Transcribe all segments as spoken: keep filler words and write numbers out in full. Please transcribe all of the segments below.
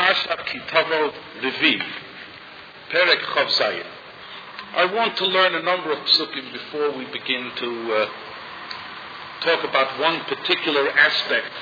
Parshat Kitavo Levi, Perek Chav Zayin. I want to learn a number of psukim before we begin to uh, talk about one particular aspect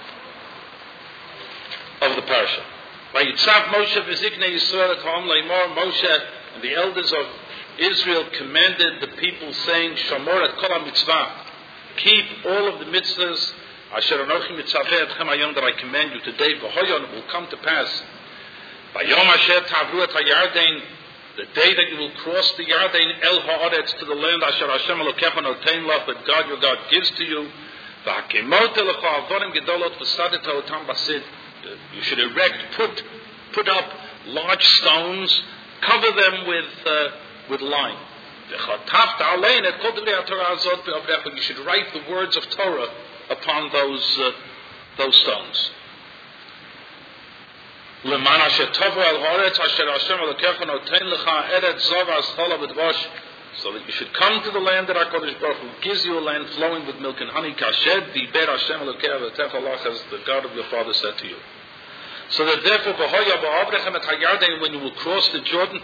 of the parsha. Vayitzav Moshe v'ziknei Yisrael ka'am le'imor. Moshe and the elders of Israel commanded the people, saying, Shamor et kol ha-mitzvah, keep all of the mitzvahs, asher anochi mitzaveh etchem hayom, that I command you today, v'hoyon, it will come to pass, vayom asher ta'avru et ha-yarden, the day that you will cross the Yarden el ha'aretz, to the land asher Hashem Elokecha notein lach, that God your God gives to you, v'hakemot elecha avorim gedolot v'sadet ha'otam basid, you should erect, put put up large stones, cover them with uh, with lime. You should write the words of Torah upon those uh, those stones. So that you should come to the land that HaKadosh Baruch Hu gives you, a land flowing with milk and honey, kashed diber Hashem Elokecha v'tefalach, as the God of your father said to you. So that therefore, when you will cross the Jordan,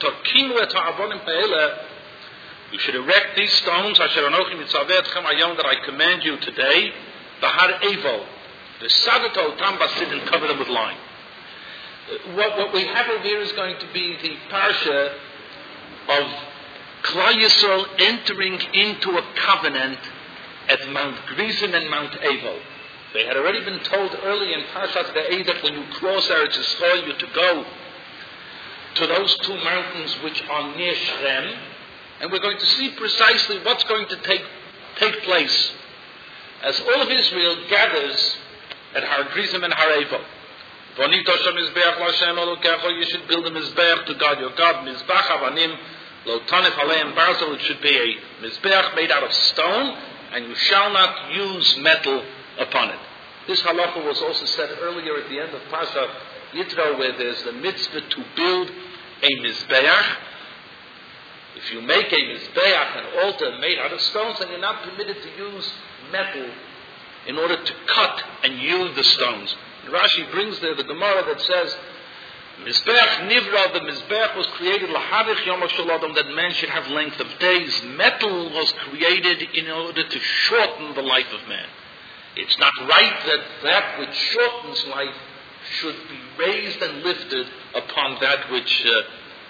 you should erect these stones, that I command you today, bahar evo, the sadato tambasid, and cover them with lime. What, what we have over here is going to be the parsha of Klal Yisrael entering into a covenant at Mount Gerizim and Mount Evo. They had already been told early in Parshat Ve'eh that when you cross Eretz Yisrael, you're to go to those two mountains which are near Shrem, and we're going to see precisely what's going to take take place as all of Israel gathers at Har Gerizim and Har Evo. You should build a mizbeach to God your God, mizbach avanim lo tanif aleim barzel. It should be a mizbeach made out of stone, and you shall not use metal upon it. This halacha was also said earlier at the end of Parshat Yitro, where there's the mitzvah to build a mizbeach. If you make a mizbeach, an altar made out of stones, then you're not permitted to use metal in order to cut and hew the stones. And Rashi brings there the Gemara that says, Mizbeach Nivra, the Mizbeach was created Lahadich Yom HaShalom, that man should have length of days. Metal was created in order to shorten the life of man. It's not right that that which shortens life should be raised and lifted upon that which uh,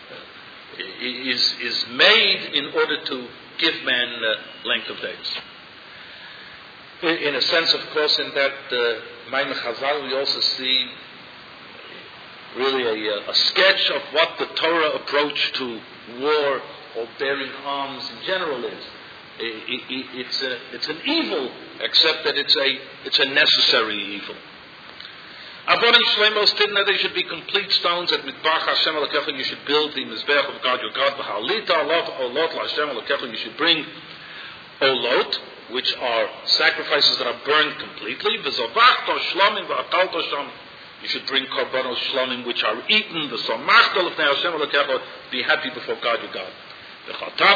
is is made in order to give man uh, length of days. In a sense, of course, in that uh, Maimon Chazal, we also see really a, a sketch of what the Torah approach to war or bearing arms in general is. It, it, it's, a, it's an evil, except that it's a it's a necessary evil. Avodim Shlemos Tidna, they should be complete stones at Midbach Hashem Elokecha. You should build the Mizbeach of God your God. V'halita olot olot Hashem Elokecha. You should bring olot, which are sacrifices that are burned completely. V'zovachto shlomim v'akalto sham. You should bring korbanos shlomim, which are eaten. V'somachto l'fnei Hashem Elokecha. Be happy before God your God. You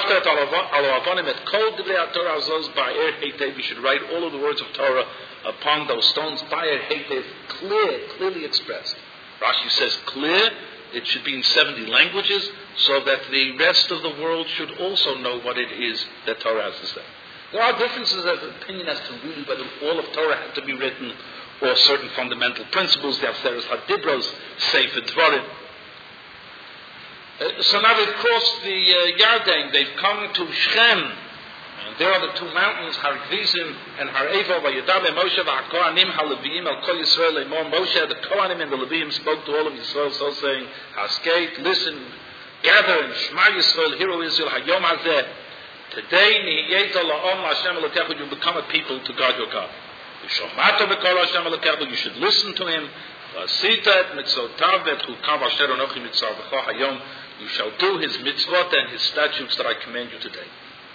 should write all of the words of Torah upon those stones, clear, clearly expressed. Rashi says clear, it should be in seventy languages, so that the rest of the world should also know what it is that Torah has to say. There are differences of opinion as to really whether all of Torah had to be written, or certain fundamental principles, the Aseres HaDibros, Sefer Dvarim. Uh, so now they've crossed the uh, Yarden, they've come to Shechem, and there are the two mountains, Har Gerizim and Har Evo. Vayadaber Moshe v'Kohanim haLeviim al Kol Yisrael le'mor. Moshe, the Kohanim and the Leviim, spoke to all of Yisrael, so saying, Haskate, listen, gather, and Shema Yisrael, hear O Israel, Hayom Hazeh. Today, Nihiyeta la'om Hashem Elokecha, you become a people to God your God. V'shomata b'kol Hashem Elokecha, you should listen to Him. V'asita et mitzotav v'etchukav asher anochi mitzavecha hayom. You shall do His mitzvot and His statutes that I command you today.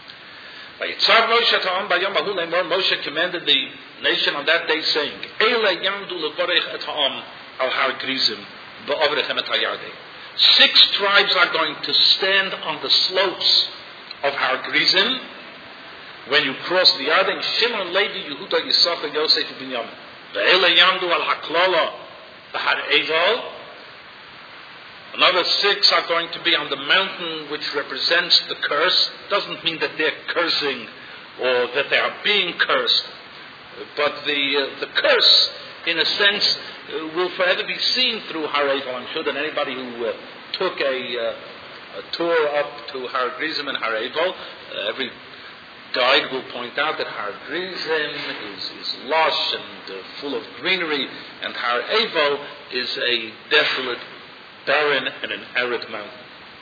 Moshe commanded the nation on that day, saying, Six tribes are going to stand on the slopes of Har Gerizim when you cross the Yarden. Shimon, Levi, Yehuda, Yisachar, Yosef, and Binyamin. Ve'ele yamdu al haklala b'Har Evo. Another six are going to be on the mountain which represents the curse. Doesn't mean that they're cursing or that they are being cursed. But the uh, the curse, in a sense, uh, will forever be seen through Har Eival. I'm sure that anybody who uh, took a, uh, a tour up to Har Gerizim and Har Eival, uh, every guide will point out that Har Gerizim is, is lush and uh, full of greenery, and Har Eival is a desolate, barren, and an arid mountain.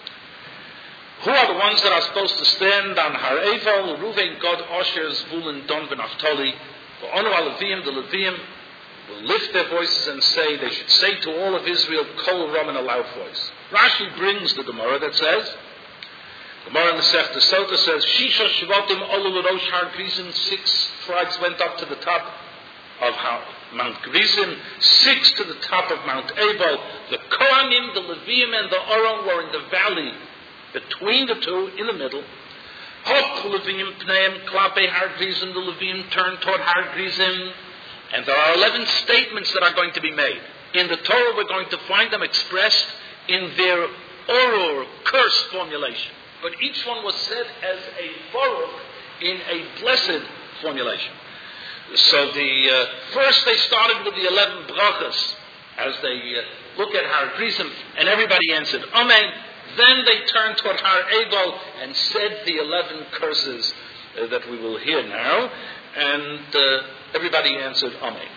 Who are the ones that are supposed to stand on Har Eival? Reuven, Gad, Asher, Zvulun, Dan, and Naphtali. The Onu HaLeviim, the Leviim, will lift their voices and say, they should say to all of Israel, Kol Ram, in a loud voice. Rashi brings the Gemara that says, Gemara in the Sefta Sota says, Shisha Shvatim Olu L'Rosh Har Gerizim, six tribes went up to the top of Mount Gerizim, six to the top of Mount Ebal. The Kohanim, the Leviim, and the Aron were in the valley between the two, in the middle. Hok Leviim Pneim Klape Har Gerizim, the Leviim turned toward Har Gerizim. And there are eleven statements that are going to be made. In the Torah, we're going to find them expressed in their Oror, curse formulation. But each one was said as a Baruch in a blessed formulation. So the uh, first they started with the eleven brachas as they uh, look at Har Gerizim, and everybody answered Amen. Then they turned toward Har Eival and said the eleven curses uh, that we will hear now, and uh, everybody answered Amen.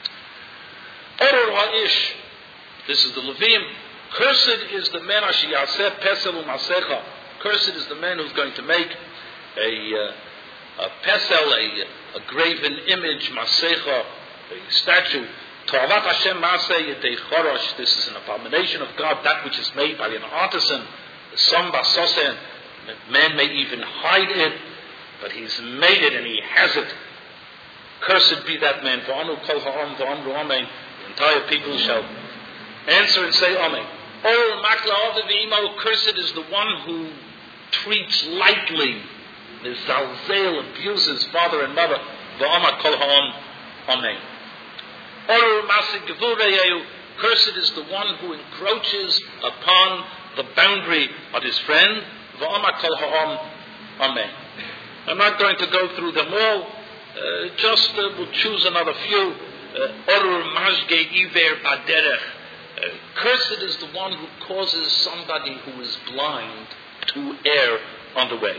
Oror Ha'ish, this is the Leviim. Cursed is the man asher yaseh pesel u'masecha. Cursed is the man who's going to make a, uh, a pesel, a, a graven image, masecha, a statue. To'avat Hashem maseh yedei chorosh. This is an abomination of God, that which is made by an artisan. Some basosen, man may even hide it, but he's made it and he has it. Cursed be that man. V'anu kol ha'am v'amru amen. The entire people shall answer and say amen. Oh, makla v'imo, cursed is the one who treats lightly, the zalzel, abuses father and mother. V'ama kol ha'am amen. Or masig gevurei, cursed is the one who encroaches upon the boundary of his friend. V'ama kol ha'am amen. I'm not going to go through them all. Uh, just uh, we'll choose another few. Orur mazge iver baderech. Cursed is the one who causes somebody who is blind to err on the way.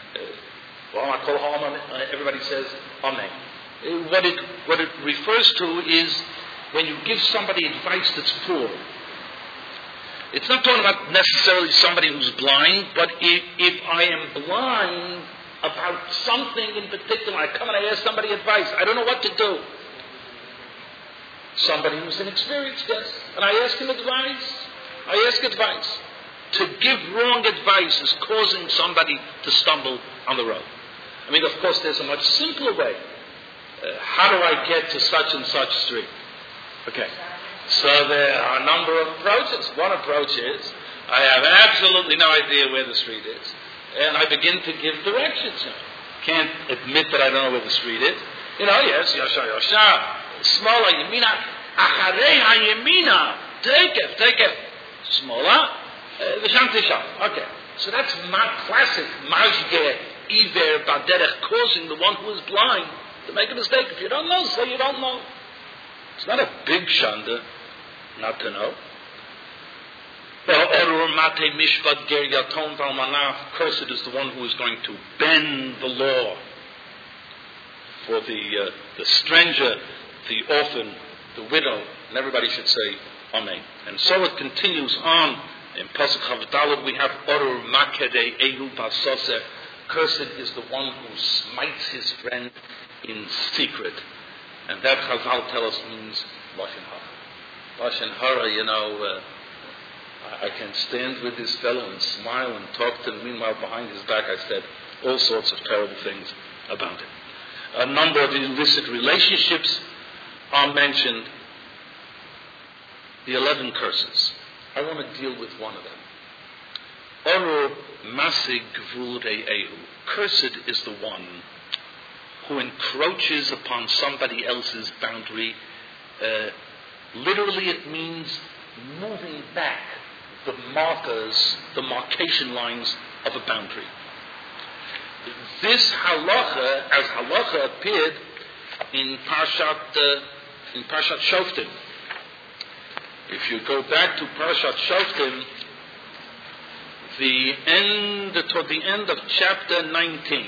Uh, everybody says amen. Uh, what it what it refers to is when you give somebody advice that's poor. It's not talking about necessarily somebody who's blind, but if, if I am blind about something in particular, I come and I ask somebody advice. I don't know what to do. Somebody who's inexperienced, yes. And I ask him advice. I ask advice. To give wrong advice is causing somebody to stumble on the road. I mean, of course, there's a much simpler way. Uh, how do I get to such and such street? Okay. So there are a number of approaches. One approach is, I have absolutely no idea where the street is. And I begin to give directions. Can't admit that I don't know where the street is. You know, yes, yasha, yasha. Smola, yemina, achareha yemina. Take it, take it. Smola, v'sham tisham. Okay. So that's my classic mazge, iver, baderech, causing the one who is blind to make a mistake. If you don't know, say you don't know. It's not a big shanda not to know. Cursed is the one who is going to bend the law for the uh, the stranger, the orphan, the widow, and everybody should say amen. And so it continues on in Pasuk Chavdalad. We have Orur Makede Ehu Basoseh. Cursed is the one who smites his friend in secret, and that Chazal tell us means Lashon Hara. Lashon Hara, you know. Uh, I can stand with this fellow and smile and talk to him. Meanwhile, behind his back, I said all sorts of terrible things about him. A number of illicit relationships are mentioned. The eleven curses. I want to deal with one of them. Orur masig gvurei ehu. Cursed is the one who encroaches upon somebody else's boundary. Uh, literally, it means moving back the markers, the marcation lines of a boundary. This halacha, as halacha appeared in Parshat uh, in Parshat Shoftim. If you go back to Parshat Shoftim, the end toward the end of chapter nineteen,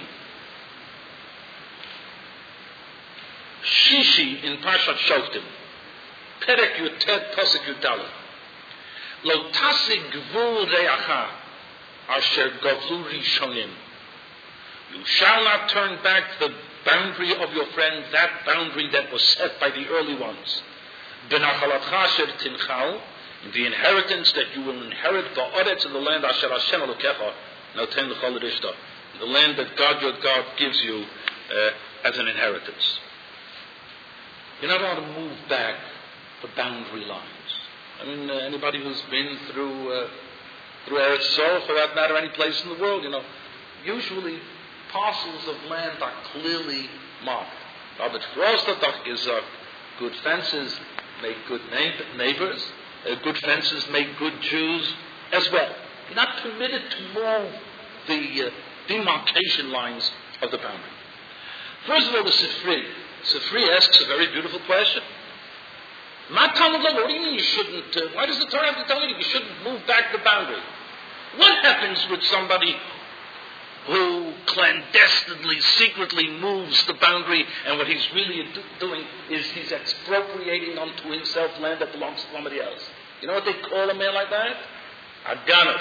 Shishi in Parshat Shoftim, Perek Yutet Pasuk Yudalet, Lo tasig gvul re'acha asher gavlu rishonim. You shall not turn back the boundary of your friend, that boundary that was set by the early ones. Benachalatcha asher tinchal, the inheritance that you will inherit, the oretz in the land asher Hashem Elokecha noten l'chol rishta, the land that God your God gives you uh, as an inheritance. You're not allowed to move back the boundary lines. I mean, uh, anybody who's been through uh, through Eretz Yisrael, for that matter, any place in the world, you know, usually parcels of land are clearly marked. But Frostadach is uh, good fences make good neighbors. Uh, good fences make good Jews as well. You're not permitted to move the uh, demarcation lines of the boundary. First of all, the Sifri. Sifri asks a very beautiful question. What do you mean you shouldn't? Uh, why does the Torah have to tell you that you shouldn't move back the boundary? What happens with somebody who clandestinely, secretly moves the boundary, and what he's really do- doing is he's expropriating unto himself land that belongs to somebody else? You know what they call a man like that? A ganav.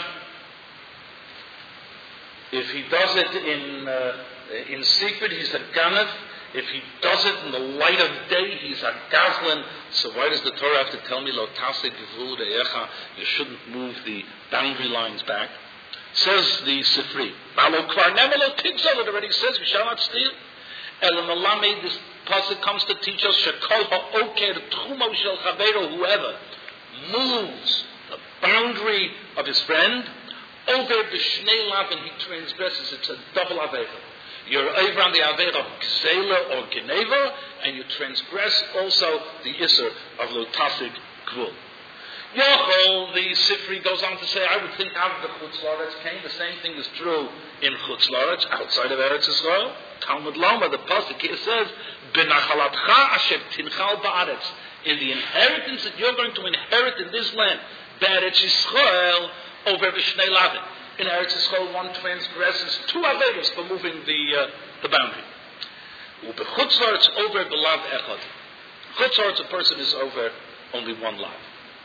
If he does it in uh, in secret, he's a ganav. If he does it in the light of day, he's a gazlan. So why does the Torah have to tell me, Lo taseh gvul re'echa, you shouldn't move the boundary lines back? Says the Sifri. Malo kvar nemelo tigzol, it already says, you shall not steal. El Malame, this pasuk comes to teach us, Shekol ha'oker tchumo shel chaveiro, whoever moves the boundary of his friend, over b'shnei lav, and he transgresses, it's a double avera. You're over on the avera of gzela or geneva, and you transgress also the isser of lo tasig gvul. Yochol, the Sifri goes on to say, I would think out of the Chutz La'aretz came. The same thing is true in Chutz La'aretz, outside of Eretz Yisrael. Talmud Loma, the pasuk here says, Benachalatcha asher tinchal ba'aretz. In the inheritance that you're going to inherit in this land, Be'eretz Yisrael over b'shnei lavin. In Eretz Yisrael, one transgresses two averos for moving the uh, the boundary. U'bechutz La'aretz over b'lav echad. Chutz La'aretz, a person is over only one lav.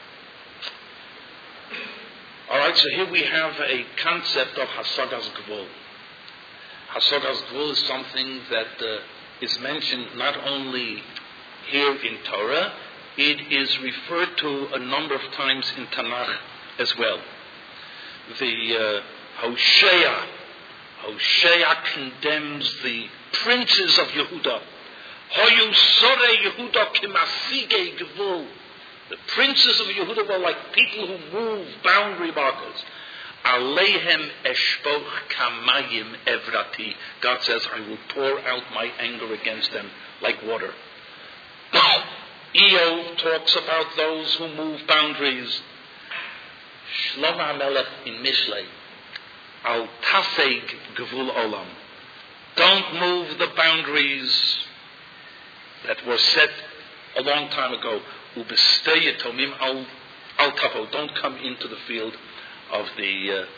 All right, so here we have a concept of Hasagas Gvul. Hasagas Gvul is something that uh, is mentioned not only here in Torah, it is referred to a number of times in Tanakh as well. The uh, Hosea, Hosea condemns the princes of Yehuda. Hoyu sore Yehuda kimasige Gvul. The princes of Yehuda were like people who move boundary markers. Alehem eshpoch kamayim evrati. God says, I will pour out my anger against them like water. Eov talks about those who move boundaries. Shlomo HaMelech in Mishlei. Al taseg gvul olam. Don't move the boundaries that were set a long time ago. Ubestei tomim al al tapo. Don't come into the field of the uh,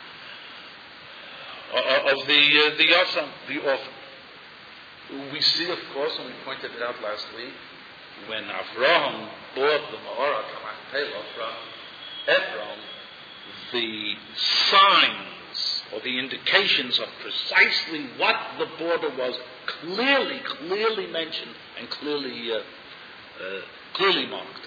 of the uh, the yasam, the orphan. We see, of course, and we pointed it out last week, when Avraham bought the Ma'ora Kamach from Ephron, the signs or the indications of precisely what the border was clearly, clearly mentioned and clearly. Uh, uh, Clearly marked.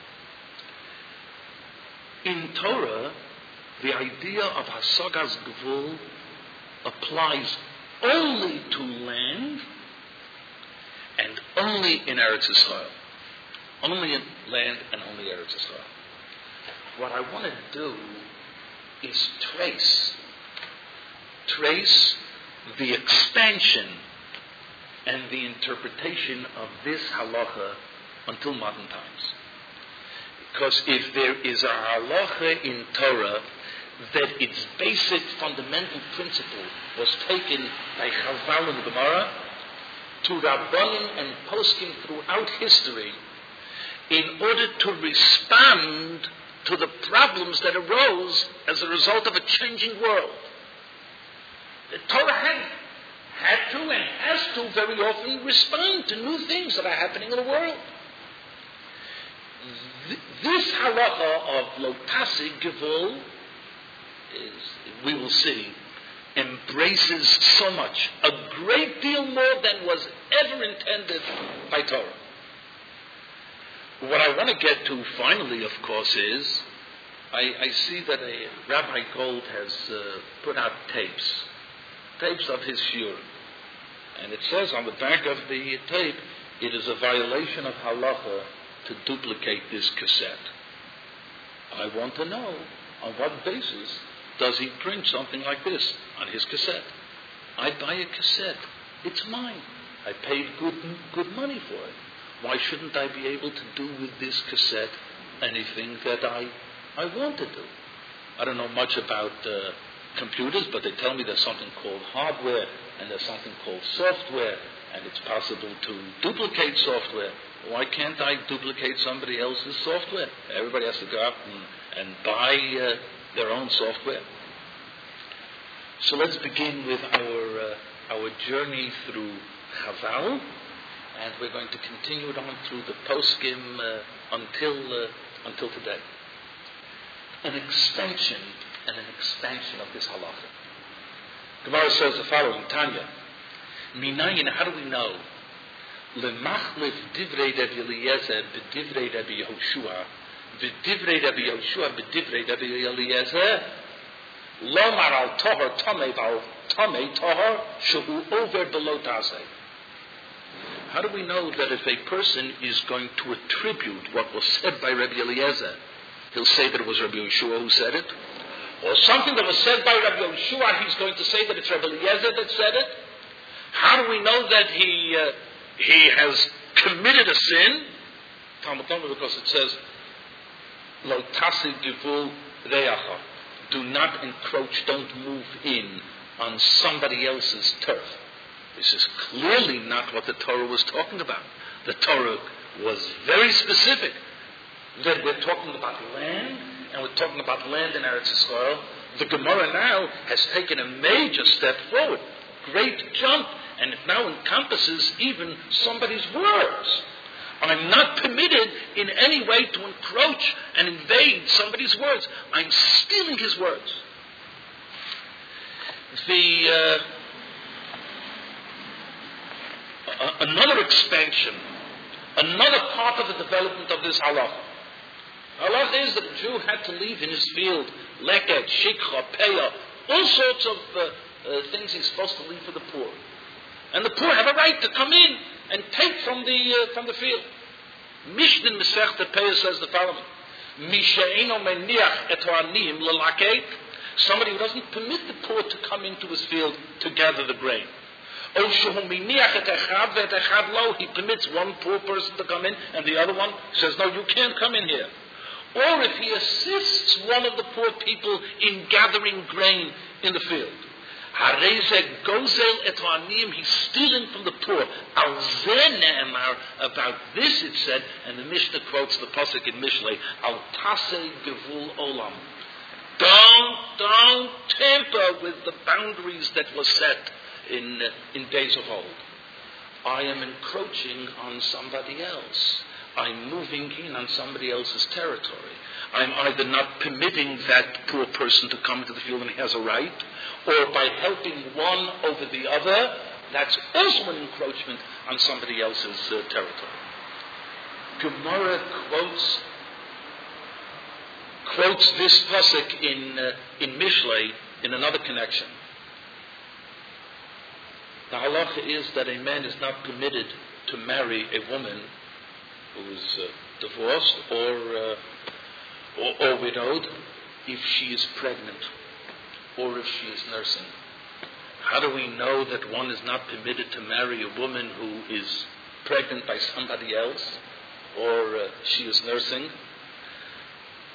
In Torah, the idea of Hasagas Gvul applies only to land and only in Eretz Yisrael. Only in land and only Eretz Yisrael. What I want to do is trace, trace the expansion and the interpretation of this halacha until modern times. Because if there is a halacha in Torah that its basic fundamental principle was taken by Chazal and Gemara to Rabbanim and Poskim throughout history in order to respond to the problems that arose as a result of a changing world. The Torah had, had to and has to very often respond to new things that are happening in the world. Th- this halacha of lo tasig gevul is, we will see, embraces so much, a great deal more than was ever intended by Torah. What I want to get to finally, of course, is I, I see that a Rabbi Gold has uh, put out tapes, tapes of his shiur. And it says on the back of the tape, it is a violation of halacha to duplicate this cassette. I want to know on what basis does he print something like this on his cassette. I buy a cassette. It's mine. I paid good good money for it. Why shouldn't I be able to do with this cassette anything that I, I want to do? I don't know much about uh, computers, but they tell me there's something called hardware and there's something called software, and it's possible to duplicate software. Why can't I duplicate somebody else's software? Everybody has to go out and, and buy uh, their own software. So let's begin with our uh, our journey through Chazal, and we're going to continue it on through the poskim uh, until uh, until today. An expansion and an expansion of this halacha. Gemara says the following: Tanya, minayin, how do we know? Lemachlif divrei Rabbi Eliezer b'divrei Rabbi Yehoshua, v'divrei Rabbi Yehoshua b'divrei Rabbi Eliezer. Lomar al tohar tamei al tamei tohar shehu over below tazeh. How do we know that if a person is going to attribute what was said by Rabbi Eliezer, he'll say that it was Rabbi Yehoshua who said it? Or something that was said by Rabbi Yehoshua, he's going to say that it's Rabbi Eliezer that said it? How do we know that he uh, he has committed a sin? Talmud Talmud, because it says, Lo tasig givul reacha. Do not encroach, don't move in on somebody else's turf. This is clearly not what the Torah was talking about. The Torah was very specific that we're talking about land, and we're talking about land in Eretz Yisrael. The Gemara now has taken a major step forward, great jump, and it now encompasses even somebody's words. I'm not permitted in any way to encroach and invade somebody's words. I'm stealing his words. The uh, uh, another expansion, another part of the development of this halacha. Halacha is that a Jew had to leave in his field leket, shikha, peah, all sorts of uh, uh, things he's supposed to leave for the poor. And the poor have a right to come in and take from the uh, from the field. Mishnah Masechta Peah says the following: Mishe'eno meniach et ha'aniyim lelaket. Somebody who doesn't permit the poor to come into his field to gather the grain. O shehu meniach et echad ve'et echad lo. He permits one poor person to come in, and the other one says, "No, you can't come in here." Or if he assists one of the poor people in gathering grain in the field. Harezeh gozel et ha'aniyim, he's stealing from the poor. Al zeh ne'emar, about this it said, and the Mishnah quotes the pasuk in Mishlei, Al taseh gevul olam. Don't, don't tamper with the boundaries that were set in uh, in days of old. I am encroaching on somebody else. I'm moving in on somebody else's territory. I'm either not permitting that poor person to come into the field and he has a right, or by helping one over the other, that's also an encroachment on somebody else's uh, territory. Gemara quotes quotes this pasuk in uh, in Mishlei in another connection. The halacha is that a man is not permitted to marry a woman who is uh, divorced or, uh, or or widowed if she is pregnant or if she is nursing. How do we know that one is not permitted to marry a woman who is pregnant by somebody else or uh, she is nursing?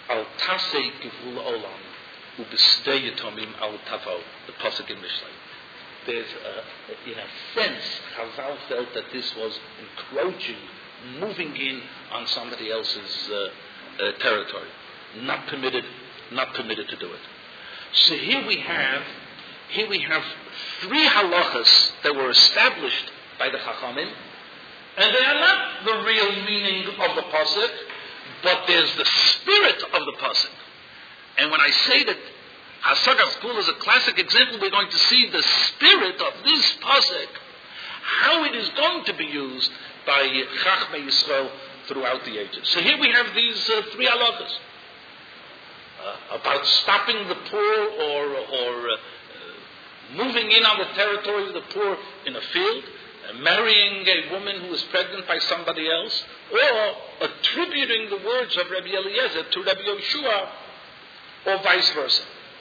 Al tasei givul olam ubisdei yatomim al tavo, the pasuk in Mishlei. There's a, in a sense, Chazal felt that this was encroaching, moving in on somebody else's uh, uh, territory, not permitted, not permitted to do it. So here we have, here we have three halachas that were established by the Chachamim, and they are not the real meaning of the pasuk, but there's the spirit of the pasuk. And when I say that Hasagas Gula is a classic example, we're going to see the spirit of this pasuk, how it is going to be used by Chachmei Yisrael throughout the ages. So here we have these uh, three halachas uh, about stopping the poor or, or uh, uh, moving in on the territory of the poor in a field, uh, marrying a woman who is pregnant by somebody else, or attributing the words of Rabbi Eliezer to Rabbi Yoshua, or vice versa.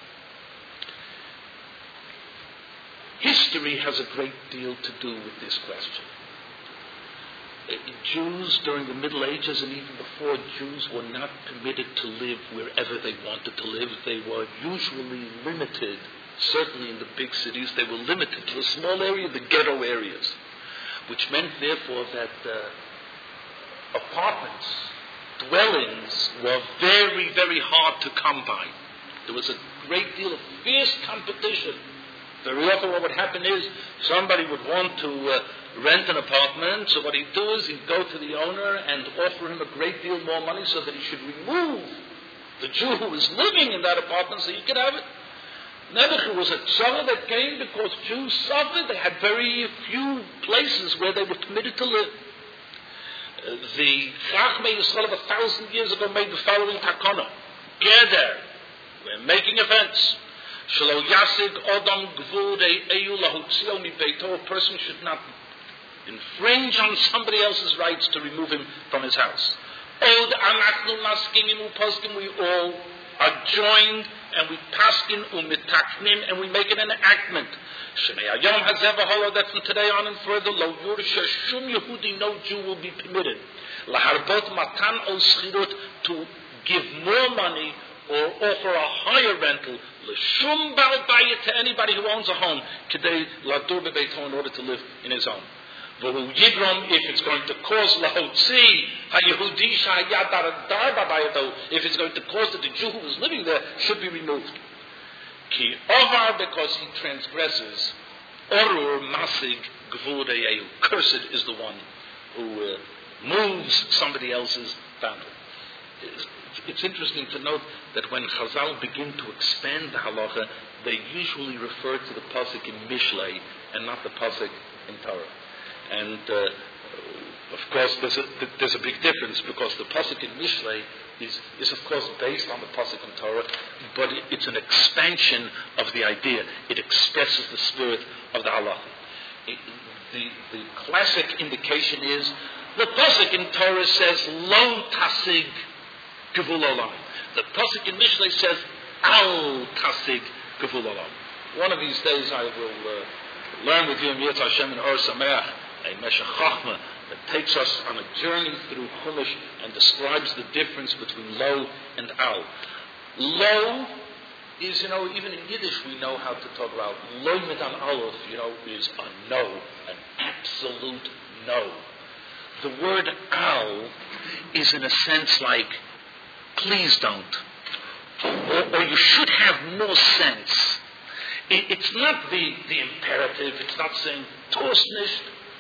History has a great deal to do with this question. Jews during the Middle Ages and even before, Jews were not permitted to live wherever they wanted to live. They were usually limited, certainly in the big cities, they were limited to a small area, the ghetto areas, which meant therefore that uh, apartments, dwellings were very, very hard to come by. There was a great deal of fierce competition. Very often what would happen is somebody would want to uh, rent an apartment, so what he'd do is he'd go to the owner and offer him a great deal more money so that he should remove the Jew who was living in that apartment so he could have it. Nebuchadnezzar was a tzara that came because Jews suffered. They had very few places where they were permitted to live. Uh, the Chachmei Yisrael of a thousand years ago made the following takana. Geder, we're making a fence. Shelo yasig odam gvurei eyu lahutzio mi beito. A person should not infringe on somebody else's rights to remove him from his house. Od anachnu maskinim uposkim. We all are joined and we paskin umitaknim and we make it an enactment. Shemei hayom hazeh v'holo, that from today on and further, lo yursha shum Yehudi, no Jew will be permitted. Laharbot matan ol schirut, to give more money or offer a higher rental, l'shum bal bayit, to anybody who owns a home, kedei ladur bebeito, in order to live in his home. V'hu yidrom, if it's going to cause lahotzi ha-Yehudi shahayad dar babayito, if it's going to cause that the Jew who is living there should be removed. Ki ovar, because he transgresses, orur masig gvureyehu, cursed is the one who uh, moves somebody else's boundary. It's, it's interesting to note that when Chazal begin to expand the halacha, they usually refer to the pasuk in Mishlei and not the pasuk in Torah. And uh, of course, there's a, there's a big difference, because the pasuk in Mishlei is, is of course based on the pasuk in Torah, but it, it's an expansion of the idea. It expresses the spirit of the halacha. It, the, the classic indication is the pasuk in Torah says lo tasig gevul olam. The pasuk in Mishlei says al tasig gevul olam. One of these days I will uh, learn with you in Yetz Hashem and Or Sameach a Meshech Chochmah that takes us on a journey through Chumash and describes the difference between lo and al. Lo is, you know, even in Yiddish we know how to talk about. Lo mit an aleph, you know, is a no, an absolute no. The word al is in a sense like, please don't. Or, or you should have more sense. It, it's not the, the imperative. It's not saying, tos nicht,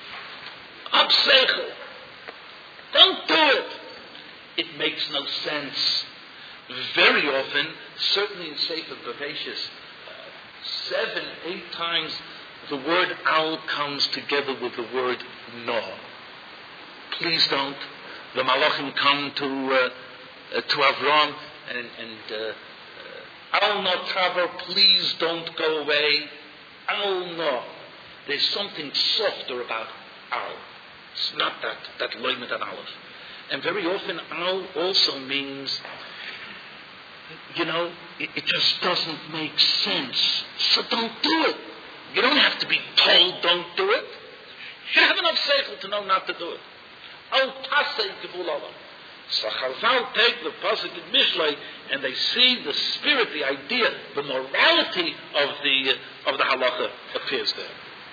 abseichel. Don't do it. It makes no sense. Very often, certainly in Sefer Bereshis, uh, seven, eight times, the word al comes together with the word no. Please don't. The Malachim come to uh, uh, to Avram and, and uh, al no taver, please don't go away. Al no. There's something softer about al. It's not that that loimet and aleph. And very often al also means, you know, it, it just doesn't make sense. So don't do it. You don't have to be told don't do it. You have enough seichel to know not to do it. Al tasei gevul olam. So Chazal take the pasuk in Mishlei and they see the spirit, the idea, the morality of the uh, of the halacha appears there.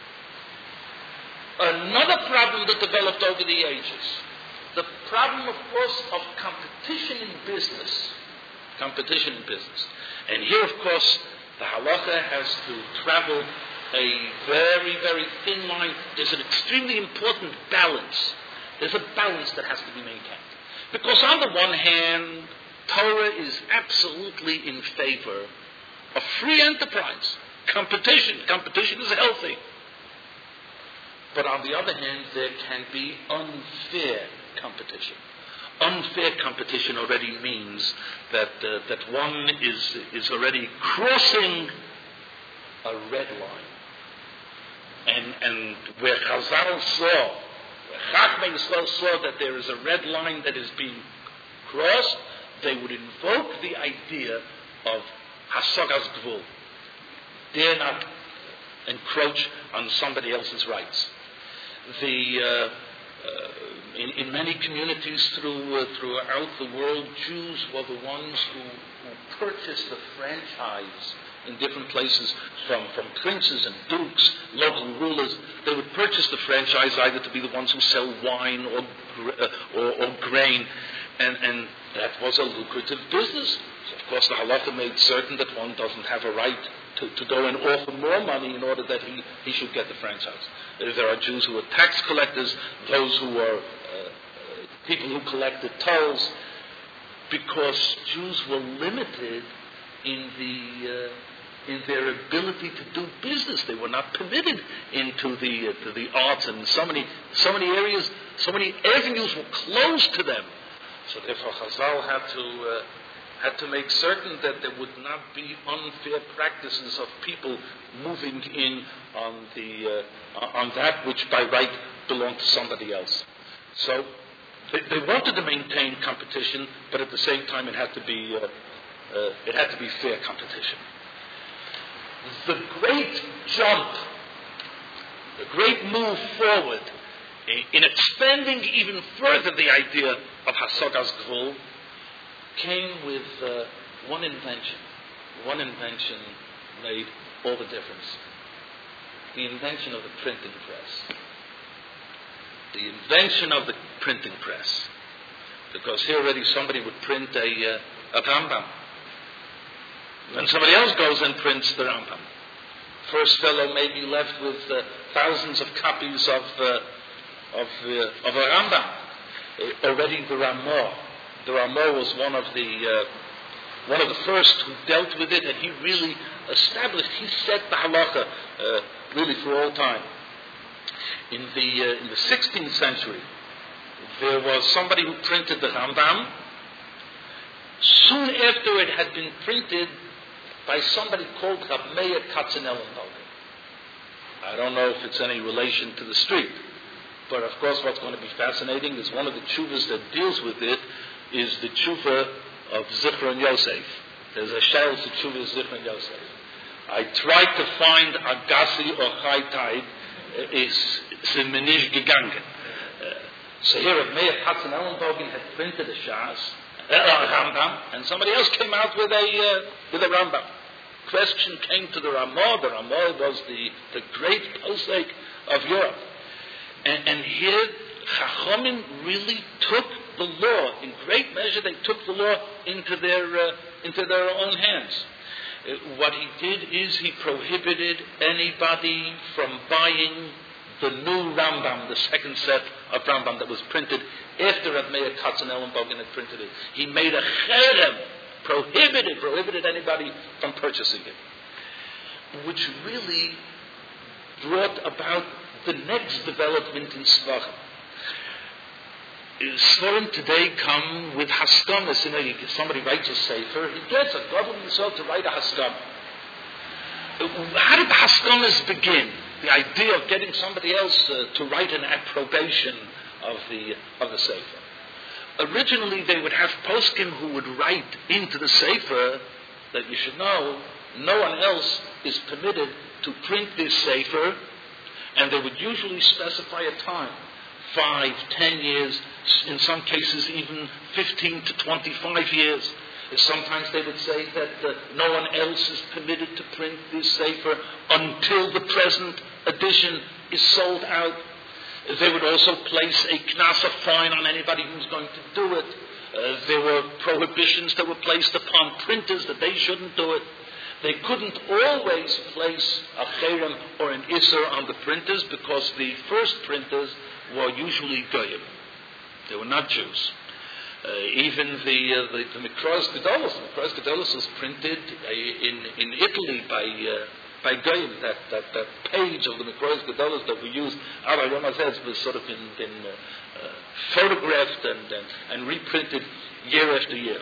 Another problem that developed over the ages, the problem, of course, of competition in business. Competition in business. And here, of course, the halacha has to travel a very, very thin line. There's an extremely important balance. There's a balance that has to be maintained. Because on the one hand, Torah is absolutely in favor of free enterprise, competition. Competition is healthy. But on the other hand, there can be unfair competition. Unfair competition already means that uh, that one is is already crossing a red line. And and where Chazal saw, where Chachmei Yisrael saw that there is a red line that is being crossed, they would invoke the idea of Hasagas Gvul. Dare not encroach on somebody else's rights. The uh, uh, in, in many communities through uh, throughout the world, Jews were the ones who, who purchased the franchise in different places from, from princes and dukes, local rulers. They would purchase the franchise either to be the ones who sell wine or uh, or, or grain, and, and that was a lucrative business. So of course, the halacha made certain that one doesn't have a right to, to go and offer more money in order that he, he should get the franchise. There are Jews who are tax collectors, those who are uh, people who collected tolls, because Jews were limited in the uh, in their ability to do business. They were not permitted into the uh, to the arts, and so many so many areas, so many avenues were closed to them. So therefore, Chazal had to uh, had to make certain that there would not be unfair practices of people moving in on the uh, on that which by right belonged to somebody else. So they, they wanted to maintain competition, but at the same time it had to be uh, uh, it had to be fair competition. The great jump, the great move forward in, in expanding even further the idea of Hasagas Gvul came with uh, one invention. One invention made all the difference. The invention of the printing press. The invention of the printing press. Because here already somebody would print a, uh, a Rambam. Then somebody else goes and prints the Rambam. First fellow may be left with uh, thousands of copies of, uh, of, uh, of a Rambam. Uh, already the Ramah. The Ramah was one of the uh, one of the first who dealt with it, and he really established, he set the halacha uh, really for all time. In the uh, in the sixteenth century, there was somebody who printed the Rambam. Soon after it had been printed by somebody called Rab Meir Katzenellenbogen. I don't know if it's any relation to the street, but of course what's going to be fascinating is one of the tshuvas that deals with it is the tshuva of Zichron Yosef. There's a shell to tshuva of Zichron Yosef. I tried to find Agassi or Chaitai, it's in Menish gegangen. Uh, so here Rab Meir Katzenellenbogen had printed a Shas, uh, Rambam, and somebody else came out with a uh, with a Rambam. Question came to the Ramah. The Ramah was the, the great posek of Europe. And, and here Chachamim really took the law, in great measure they took the law into their uh, into their own hands. Uh, what he did is he prohibited anybody from buying the new Rambam, the second set of Rambam that was printed after Rab Meir Katzenellenbogen had printed it. He made a cherem, prohibited, prohibited anybody from purchasing it, which really brought about the next development in Svachim. Svarim today come with haskamas. You know, you, somebody writes a sefer, he gets a government himself to write a haskam. How did the haskamas begin? The idea of getting somebody else uh, to write an approbation of the of the sefer. Originally, they would have poskim who would write into the sefer that you should know no one else is permitted to print this sefer, and they would usually specify a time. five, ten years, in some cases even fifteen to twenty-five years. Sometimes they would say that uh, no one else is permitted to print this Sefer until the present edition is sold out. They would also place a knas, a fine, on anybody who's going to do it. Uh, there were prohibitions that were placed upon printers that they shouldn't do it. They couldn't always place a cherem or an isser on the printers because the first printers were usually goyim. They were not Jews. Uh, even the uh, the, the Mikros Gedolos, Mikros Gedolos was printed uh, in in Italy by uh, by Goyim. That, that that page of the Mikros Gedolos that we use, Abba Yom HaZetz, was sort of been, been uh, uh, photographed and, and and reprinted year after year.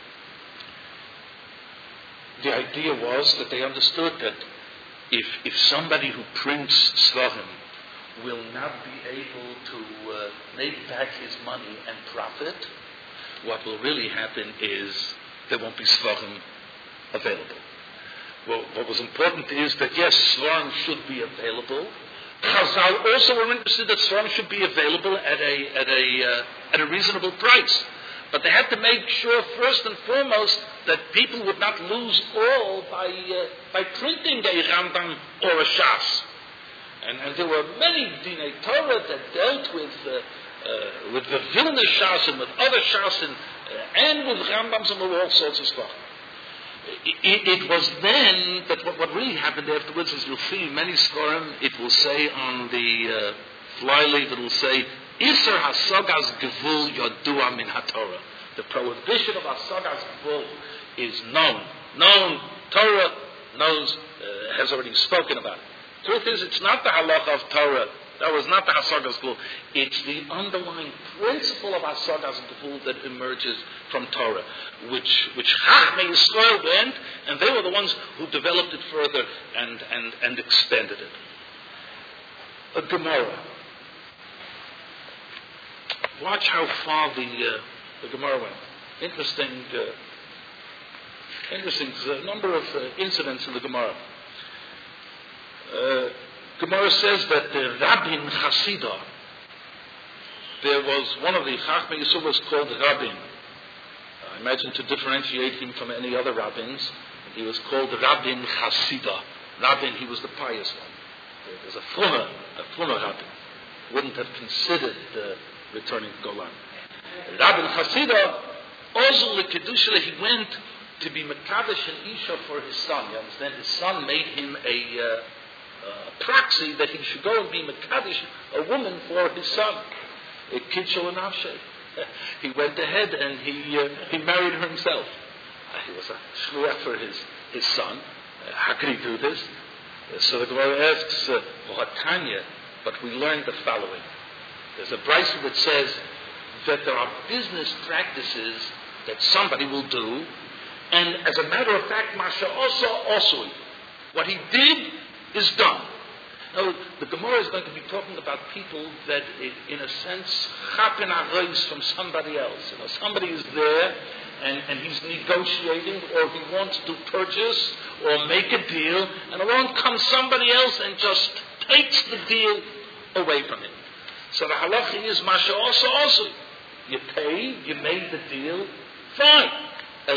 The idea was that they understood that if if somebody who prints Svarim will not be able to uh, make back his money and profit, what will really happen is there won't be Svarim available. Well, what was important is that, yes, Svarim should be available. Chazal also were interested that Svarim should be available at a at a uh, at a reasonable price. But they had to make sure, first and foremost, that people would not lose all by uh, by printing a Rambam or a Shas. And, and there were many Dinei Torah that dealt with uh, uh, with the Vilna Shas and with other Shas and, uh, and with Rambams and with all sorts of stuff. It, it was then that what, what really happened afterwards, as you'll see in many Skorim, it will say on the uh, flyleaf, it will say, Isser Hasagas Gevul Yodua Min HaTorah. The prohibition of Hasagas Gevul is known. Known. Torah knows, uh, has already spoken about it. Truth is, it's not the halacha of Torah. That was not the Hasagas Gevul. It's the underlying principle of Hasagas Gevul that emerges from Torah, which which Chachmei Yisrael went, and they were the ones who developed it further and and, and expanded it. A Gemara. Watch how far the uh, the Gemara went. Interesting, uh, interesting. There's a number of uh, incidents in the Gemara. Uh, Gemara says that the Rabbin Chasida, there was one of the Chachmei Yisrael was called Rabbin. I imagine to differentiate him from any other rabbins, he was called Rabbin Chasida. Rabbin, he was the pious one. There was a Funah, a Funah Rabbin. Wouldn't have considered uh, returning to Golan. Rabbin Chasida, Ozul Kedusha, he went to be Mekadosh and Isha for his son. You understand? His son made him a uh, uh, proxy that he should go and be Mekadosh, a woman for his son. Kitchel and Avshay. He went ahead and he uh, he married her himself. Uh, he was a shluach for his, his son. Uh, how could he do this? Uh, so the Gemara asks, uh, Tanya, but we learned the following. There's a brisa that says that there are business practices that somebody will do, and as a matter of fact, Masha also also what he did is done. Now, the Gemara is going to be talking about people that, in a sense, chapen arois from somebody else. You know, somebody is there, and, and he's negotiating, or he wants to purchase or make a deal, and along comes somebody else and just takes the deal away from him. So the halacha is masha also also. You paid, you made the deal, fine. But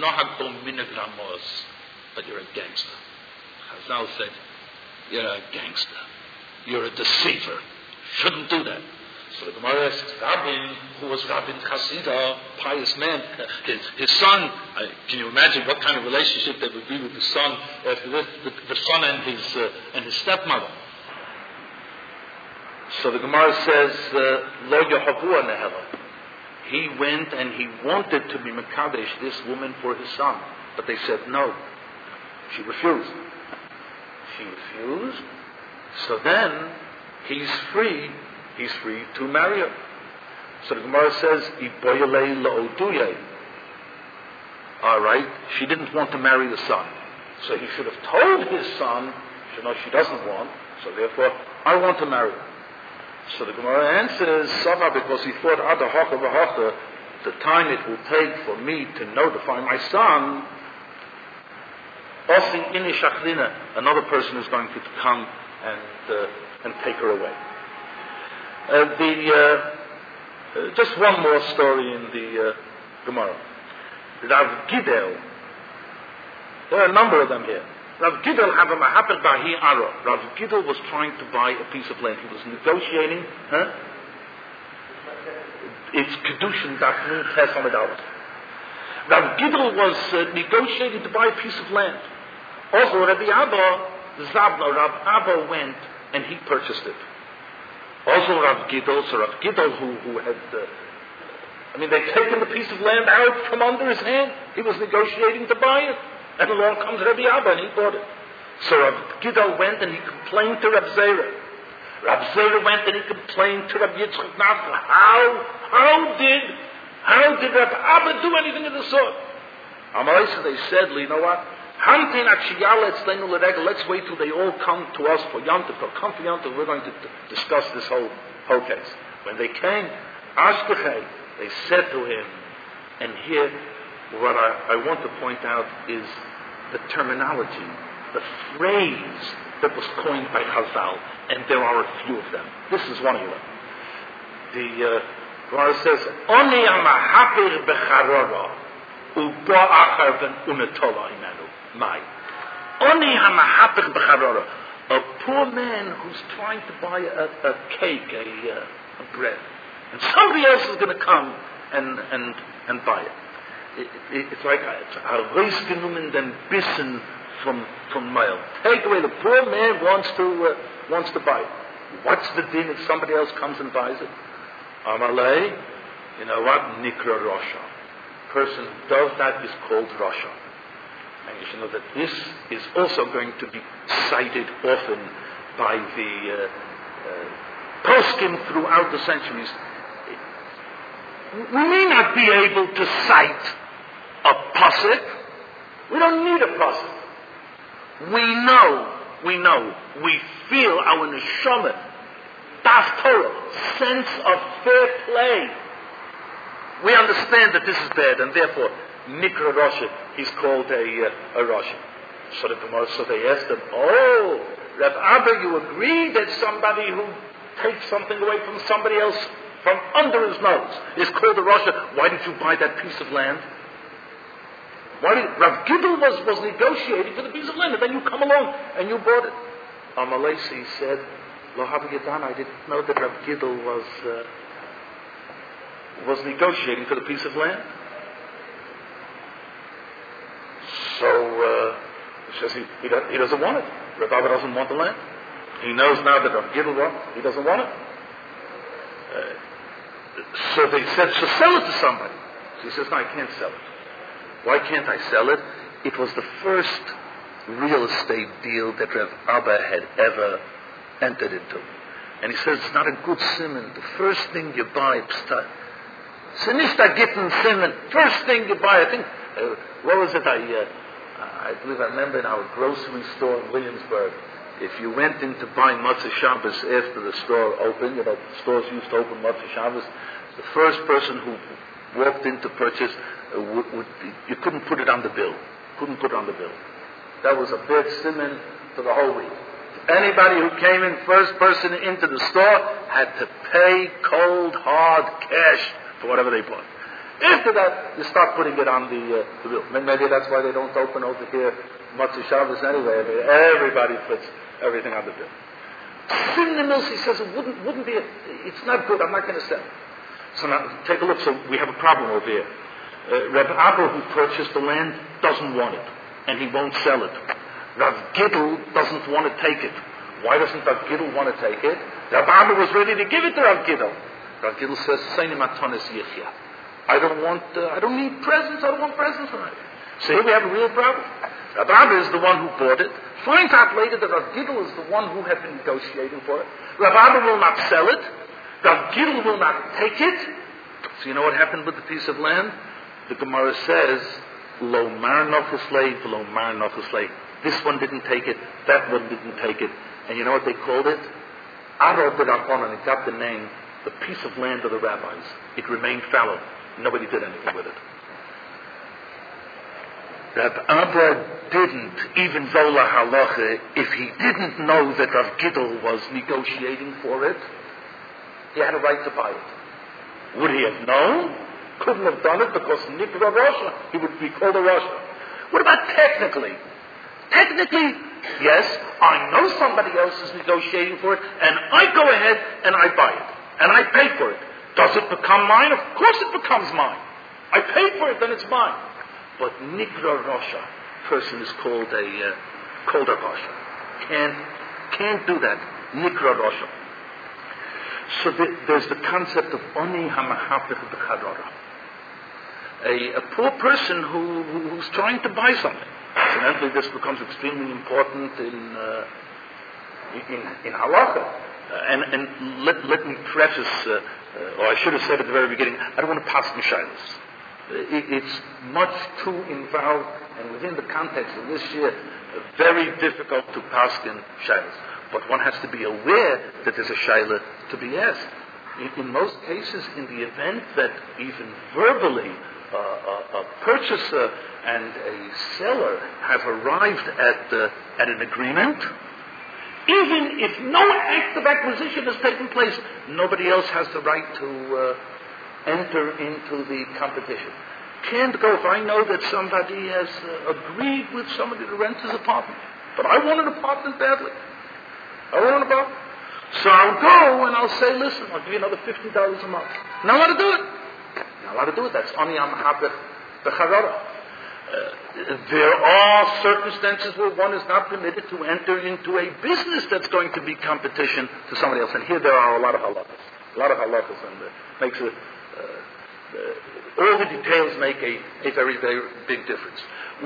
you're a gangster. Chazal said, you're a gangster. You're a deceiver. Shouldn't do that. So the Gemara asks Rabbin, who was Rabbin Chasida, pious man, his, his son, uh, can you imagine what kind of relationship there would be with the son after this, the, the son and his uh, and his stepmother? So the Gemara says, Lo Yehavua Nehela. He went and he wanted to be Mekadesh, this woman, for his son. But they said no. She refused. She refused. So then, he's free. He's free to marry her. So the Gemara says, Iboyalei la'oduye. All right. She didn't want to marry the son. So he should have told his son, you know, she doesn't want. So therefore, I want to marry her. So the Gemara answers, Sava, because he thought, Ada hocha v'hocha, the time it will take for me to notify my son, Osi ini shachlina, another person is going to come and uh, and take her away. Uh, the uh, uh, just one more story in the uh, Gemara. Rav Gidel. There are a number of them here. Rav Gidel had a mahapir bahi aro. Rav Gidel was trying to buy a piece of land. He was negotiating. Huh? It's kedushin dafnun tes amid aleph. Rav Gidel was uh, negotiating to buy a piece of land. Also, Rabbi Abba Zabna, Rav Abba went and he purchased it. Also, Rav Gidel, so Rav Gidel, who who had, uh, I mean, they'd taken the piece of land out from under his hand. He was negotiating to buy it. And along comes Rabbi Abba and he bought it. So Rav Gidel went and he complained to Rav Zera. Rav Zera went and he complained to Rav Yitzchak Nafla. How, how did, how did Rav Abba do anything of the sort? Amalei, so they said, you know what? Let's wait till they all come to us for Yom Tov. They'll come for Yom Tov. We're going to d- discuss this whole, whole case. When they came, Ashtachei, they said to him, and here, what I, I want to point out is the terminology, the phrase that was coined by Chazal, and there are a few of them. This is one of them. The Gemara says, "Oni amahapir becharora uba achar ben unatola imenu." My, oni amahapir becharora, a poor man who's trying to buy a, a cake, a, uh, a bread, and somebody else is going to come and and and buy it. It, it, it's like a race genommen den bissen from from mile. Take away, the poor man wants to uh, wants to buy it. What's the din if somebody else comes and buys it? Amalei, you know what? Nikra Rasha. Person who does that is called Rasha. And you should know that this is also going to be cited often by the uh, uh, poskim throughout the centuries. We may not be able to cite a pasuk. We don't need a pasuk. We know, we know, we feel our neshama, daf Torah, sense of fair play. We understand that this is bad, and therefore, Nikra Rasha, he's called a, uh, a Rasha. So the Gemara, so they asked him, oh, Rav Abba, you agree that somebody who takes something away from somebody else from under his nose is called a Rasha. Why did you buy that piece of land? Why did, Rav Gidel was, was negotiating for the piece of land, and then you come along and you bought it. Amalei said, Lo Havayadan, I didn't know that Rav Gidel was uh, was negotiating for the piece of land. So uh, he says he, he, he doesn't want it. Rav Abba doesn't want the land. He knows now that Rav Gidel wants it. He doesn't want it. Uh, so they said, so sell it to somebody. So he says, no, I can't sell it. Why can't I sell it? It was the first real estate deal that Rav Abba had ever entered into. And he says, it's not a good simon. The first thing you buy, psta. Sinista gitten simon. First thing you buy, I think, uh, what was it? I, uh, I believe I remember in our grocery store in Williamsburg, if you went in to buy Matzah Shabbos after the store opened, you know, stores used to open Matzah Shabbos, the first person who walked in to purchase, uh, would, would, you couldn't put it on the bill. Couldn't put it on the bill. That was a bad simon for the whole week. Anybody who came in, first person into the store, had to pay cold, hard cash for whatever they bought. After that, you start putting it on the, uh, the bill. Maybe that's why they don't open over here Matzah Shabbos anyway. I mean, everybody puts everything on the bill. Sim the mills, he says, it wouldn't, wouldn't be, a, it's not good, I'm not going to sell it. So now, take a look. So we have a problem over here. Uh, Rav Abba, who purchased the land, doesn't want it, and he won't sell it. Rav Gidel doesn't want to take it. Why doesn't Rav Gidel want to take it? Rav Abba was ready to give it to Rav Gidel. Rav Gidel says, "Seini matanis yichya." I don't want. Uh, I don't need presents. I don't want presents tonight. So here we have a real problem. Rav Abba is the one who bought it. Finds out later that Rav Gidel is the one who had been negotiating for it. Rav Abba will not sell it. Rav Gidel will not take it. So you know what happened with the piece of land? The Gemara says, "Lo mar nochuslei, lo mar nochuslei." This one didn't take it. That one didn't take it. And you know what they called it? Arod de Rabbanan. It got the name, the piece of land of the rabbis. It remained fallow. Nobody did anything with it. Rav Abba didn't, even though la halacha, if he didn't know that Rav Gidel was negotiating for it, He had a right to buy it. Would he have known? Couldn't have done it because Nikra Rasha, he would be called a Rasha. What about technically? Technically, yes, I know somebody else is negotiating for it, and I go ahead and I buy it. And I pay for it. Does it become mine? Of course it becomes mine. I paid for it, then it's mine. But Nikra Rasha, person is called a uh, called a Rasha. Can't can't do that. Nikra Rasha. So the, there's the concept of Oni Hamahapich B'Charara. A, a poor person who, who who's trying to buy something. Incidentally, this becomes extremely important in uh, in, in halacha. Uh, and and let, let me preface, uh, uh, or I should have said at the very beginning, I don't want to pass Mishailas. It, it's much too involved, and within the context of this year, uh, very difficult to pass in Shailas. But one has to be aware that there's a Shaila to be asked. In, in most cases, in the event that even verbally uh, a, a purchaser and a seller have arrived at uh, at an agreement, even if no act of acquisition has taken place, nobody else has the right to uh, enter into the competition. Can't go if I know that somebody has uh, agreed with somebody to rent his apartment, but I want an apartment badly. I want an apartment. So I'll go and I'll say, listen, I'll give you another fifty dollars a month. Not allowed to do it. Not allowed to do it. That's Ani Amahapech B'Charara. Uh, there are circumstances where one is not permitted to enter into a business that's going to be competition to somebody else. And here there are a lot of halachas. A lot of halachas, and it makes it, uh, uh, all the details make a, a very, very big difference.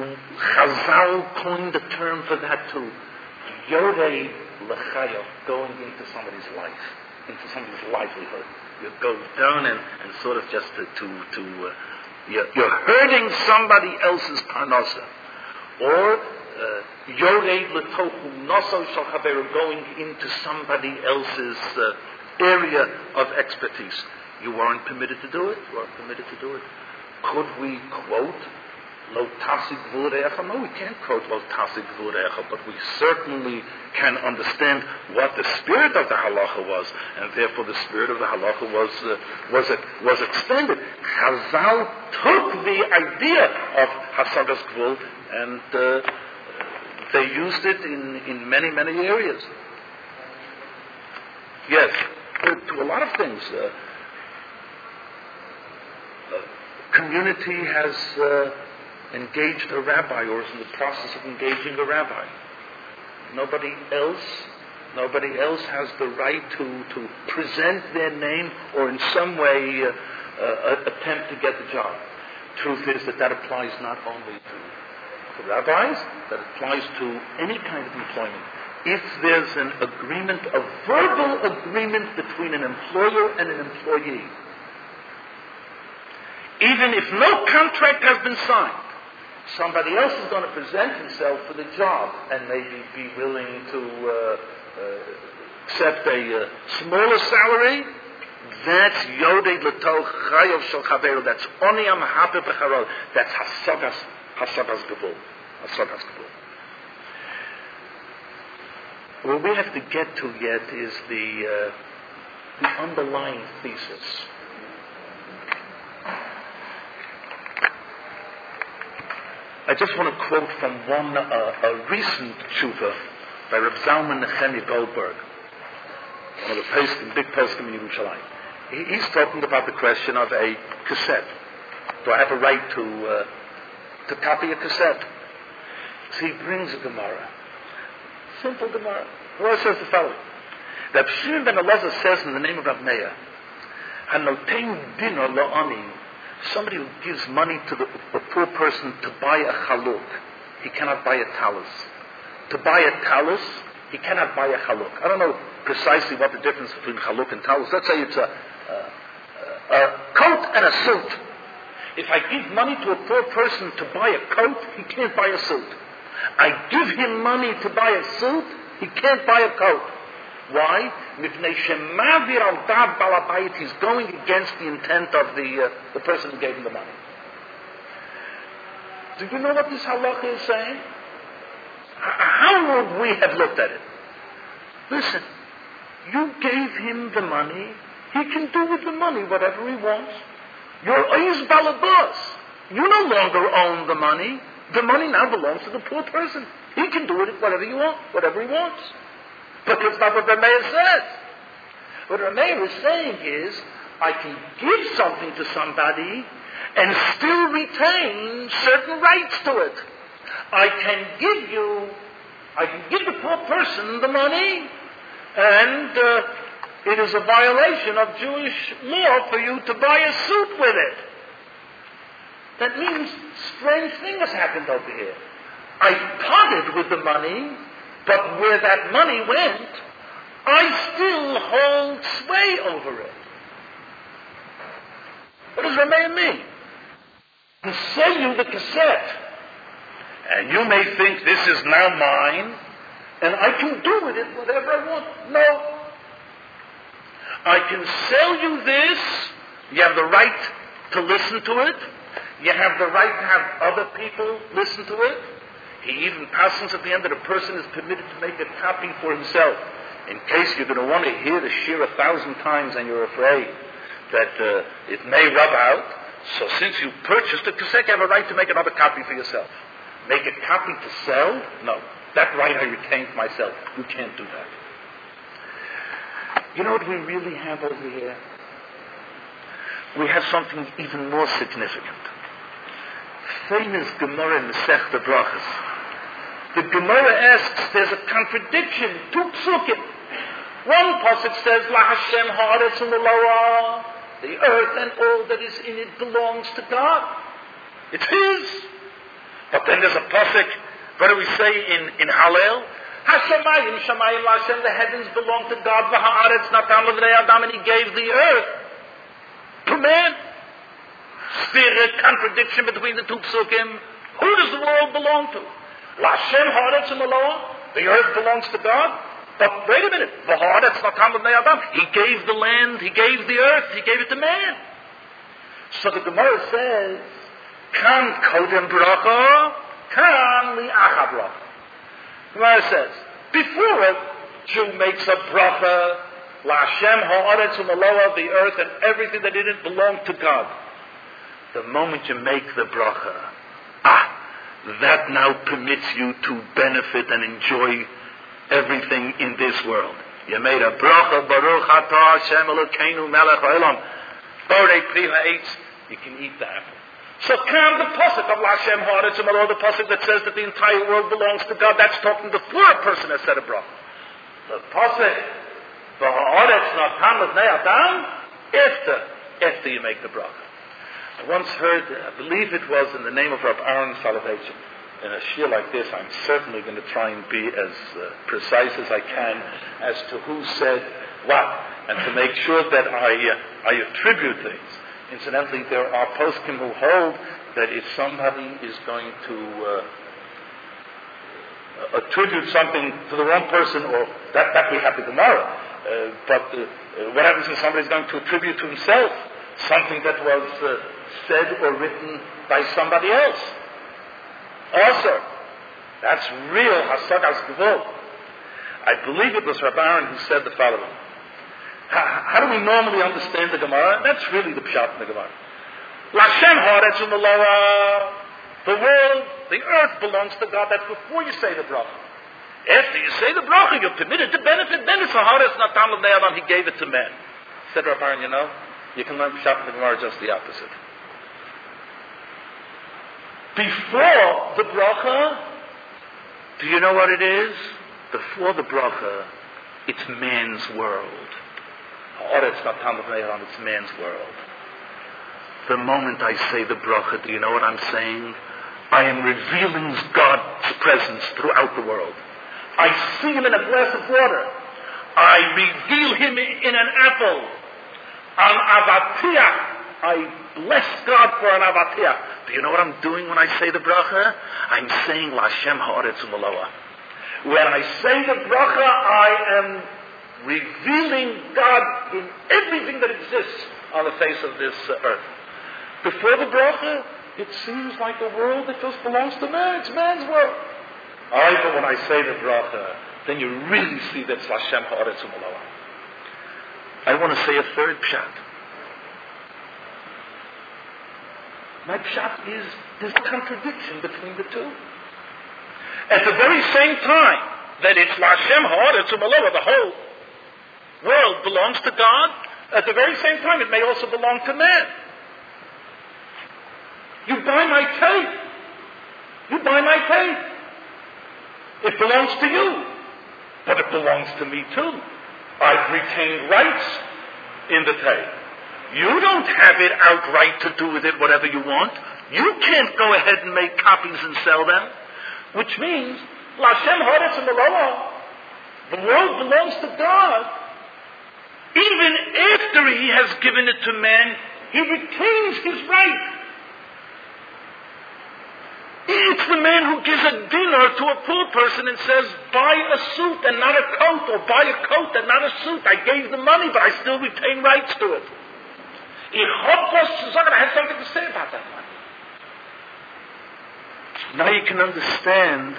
Chazal coined the term for that too. Yorei l'chayav, going into somebody's life, into somebody's livelihood. You go down and, and sort of just to, to, to uh, you're, you're hurting somebody else's parnasa. Or yorei l'tochu noso shel chaveru, going into somebody else's uh, area of expertise. You weren't permitted to do it. You weren't permitted to do it. Could we quote Lo tasig v'urecha? No, we can't quote Lo tasig v'urecha, but we certainly can understand what the spirit of the halacha was, and therefore the spirit of the halacha was uh, was uh, was extended. Chazal took the idea of hasagas gvul and uh, they used it in, in many many areas. Yes, to, to a lot of things. Uh, uh, community has. Uh, engaged a rabbi or is in the process of engaging a rabbi. Nobody else, nobody else has the right to, to present their name or in some way uh, uh, attempt to get the job. Truth is that that applies not only to, to rabbis, that applies to any kind of employment. If there's an agreement, a verbal agreement between an employer and an employee, even if no contract has been signed, somebody else is going to present himself for the job and maybe be willing to uh, uh, accept a uh, smaller salary. That's Yodei L'Toch Chayav Shel Chaveru. That's Oni Amahapech B'Charara. That's Hasagas Hasagas Gevul. Hasagas Gevul. What we have to get to yet is the uh, the underlying thesis. I just want to quote from one, uh, a recent tshuva by Reb Zalman Nechemia Goldberg, one of the poskim, big poskim in Yerushalayim. He, he's talking about the question of a cassette. Do I have a right to uh, to copy a cassette? So he brings a Gemara, simple Gemara. The Lord says the following: that Shimon ben Elazar says in the name of Rav Meir, "Hanotein dino lo ani." Somebody who gives money to the, a poor person to buy a chaluk, he cannot buy a talus. To buy a talus, he cannot buy a chaluk. I don't know precisely what the difference between chaluk and talus. Let's say it's a, a, a coat and a suit. If I give money to a poor person to buy a coat, he can't buy a suit. I give him money to buy a suit, he can't buy a coat. Why? He's going against the intent of the uh, the person who gave him the money. Do you know what this halacha is saying? How would we have looked at it? Listen, you gave him the money He can do with the money whatever he wants. You're Oiz Balabas. You no longer own the money. The money now belongs to the poor person. He can do with it whatever you want, whatever he wants. But that's not what Rameir says. What Rameir is saying is, I can give something to somebody and still retain certain rights to it. I can give you, I can give the poor person the money, and uh, it is a violation of Jewish law for you to buy a suit with it. That means strange thing has happened over here. I parted with the money, but where that money went, I still hold sway over it. What does Rameir mean? I sell you the cassette, and you may think this is now mine, and I can do with it whatever I want. No. I can sell you this. You have the right to listen to it. You have the right to have other people listen to it. He even passes at the end that a person is permitted to make a copy for himself, in case you're going to want to hear the shir a thousand times and you're afraid that uh, it may rub out. So since you purchased a cassette, you have a right to make another copy for yourself. Make a copy to sell? No. That right I retain for myself. You can't do that. You know what we really have over here? We have something even more significant. Famous Gemara in Masechta Brachos. The Gemara asks, there's a contradiction, two psukim. One pasuk says, La Hashem haaretz u'moloah, the earth and all that is in it belongs to God. It's His. But then there's a pasuk, what do we say in, in Hallel? Hashemayim, Shemayim Lashem, the heavens belong to God, V'ha'aretz natam l'vnei Adam, and He gave the earth to man. Spirit contradiction between the two psukim. Who does the world belong to? Lashem haaretz u'moloah, the earth belongs to God. But wait a minute, V'ha'aretz natam l'vnei Adam, He gave the land, He gave the earth, He gave it to man. So the Gemara says, Kan kodem bracha, kan li'acha bracha. The Gemara says, before a Jew makes a bracha, Lashem ha'aretz u'moloah, the earth and everything that in it belong to God. The moment you make the bracha, ah, that now permits you to benefit and enjoy everything in this world. You made a bracha, Baruch atah Hashem Elokeinu melech haolam, borei pri ha'etz, you can eat the apple. So come the pasuk of Lashem haaretz u'moloah, the pasuk that says that the entire world belongs to God, that's talking before a person has said a bracha. The pasuk, V'ha'aretz natam l'vnei Adam, after, after you make the bracha. I once heard, I believe it was in the name of Rabbi Aaron Soloveitchik, in a shir like this, I'm certainly going to try and be as uh, precise as I can as to who said what, and to make sure that I uh, I attribute things. Incidentally, there are poskim who hold that if somebody is going to uh, attribute something to the wrong person, or that, that we have the Gemara, uh, but uh, what happens if somebody is going to attribute to himself something that was uh, said or written by somebody else? Also, that's real hasagas gevul. I believe it was Rabbi Aaron who said the following. How, how do we normally understand the Gemara? That's really the pshat in the Gemara. Lashem haaretz u'moloah, the world, the earth belongs to God. That's before you say the bracha. After you say the bracha, you're permitted to benefit. Then it's a haaretz natam l'vnei Adam, He gave it to men. Said Rabbi Aaron, you know, you can learn pshat in the Gemara just the opposite. Before the bracha, do you know what it is? Before the bracha, it's man's world. It's man's world. The moment I say the bracha, do you know what I'm saying? I am revealing God's presence throughout the world. I see Him in a glass of water. I reveal Him in an apple. On avatiach, I bless God for an avatiach. Do you know what I'm doing when I say the bracha? I'm saying Lashem haaretz u'moloah. When I say the bracha, I am revealing God in everything that exists on the face of this uh, earth. Before the bracha, it seems like a world that just belongs to man. It's man's world. All right, but when I say the bracha, then you really see that it's Lashem haaretz u'moloah. I want to say a third pshat. My pshat is there's a contradiction between the two. At the very same time that it's Lashem Ha'aretz U'Maloah, the whole world belongs to God, at the very same time it may also belong to man. You buy my tape. You buy my tape. It belongs to you. But it belongs to me too. I've retained rights in the tape. You don't have it outright to do with it whatever you want. You can't go ahead and make copies and sell them. Which means, Lashem Ha'aretz U'Maloah, the world belongs to God. Even after he has given it to man, he retains his right. It's the man who gives a dinner to a poor person and says, buy a suit and not a coat, or buy a coat and not a suit. I gave the money, but I still retain rights to it. I have something to say about that money. Now you can understand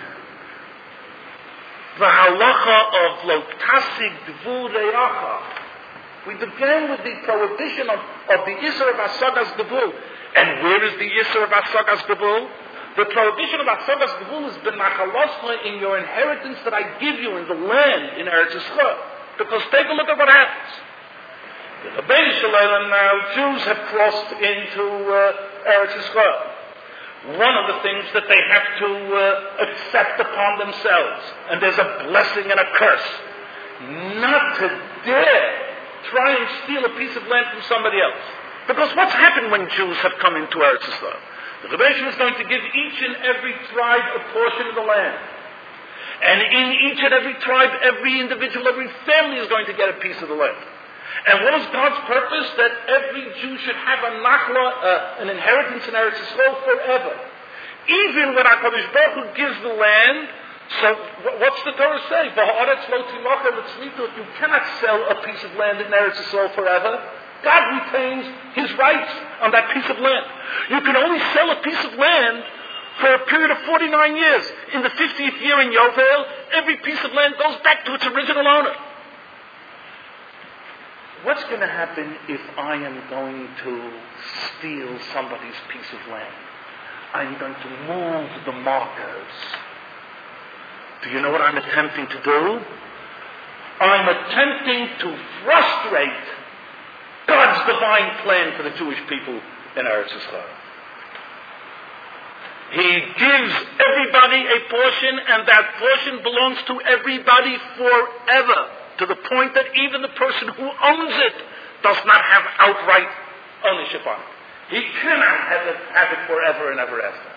the halacha of lo tasig gvul re'acha. We began with the prohibition of, of the Isser of Asagas Gvul. And where is the Isser of Asagas Gvul? The prohibition of Asagas Gvul is b'nachaloscha in your inheritance that I give you in the land in Eretz Yisrael. Because take a look at what happens. The Rebbeinu Shalom now, Jews have crossed into uh, Eretz Yisrael. One of the things that they have to uh, accept upon themselves, and there's a blessing and a curse, not to dare try and steal a piece of land from somebody else. Because what's happened when Jews have come into Eretz Yisrael? The Rebbe is going to give each and every tribe a portion of the land. And in each and every tribe, every individual, every family is going to get a piece of the land. And what is God's purpose? That every Jew should have a nachla, uh, an inheritance in Eretz Yisrael forever. Even when HaKadosh Baruch Hu gives the land, so what's the Torah say? You cannot sell a piece of land in Eretz Yisrael forever. God retains his rights on that piece of land. You can only sell a piece of land for a period of forty-nine years. In the fiftieth year in Yovel, every piece of land goes back to its original owner. What's going to happen if I am going to steal somebody's piece of land? I'm going to move the markers. Do you know what I'm attempting to do? I'm attempting to frustrate God's divine plan for the Jewish people in Eretz Yisrael. He gives everybody a portion, and that portion belongs to everybody forever, to the point that even the person who owns it does not have outright ownership on it. He cannot have it, have it forever and ever after.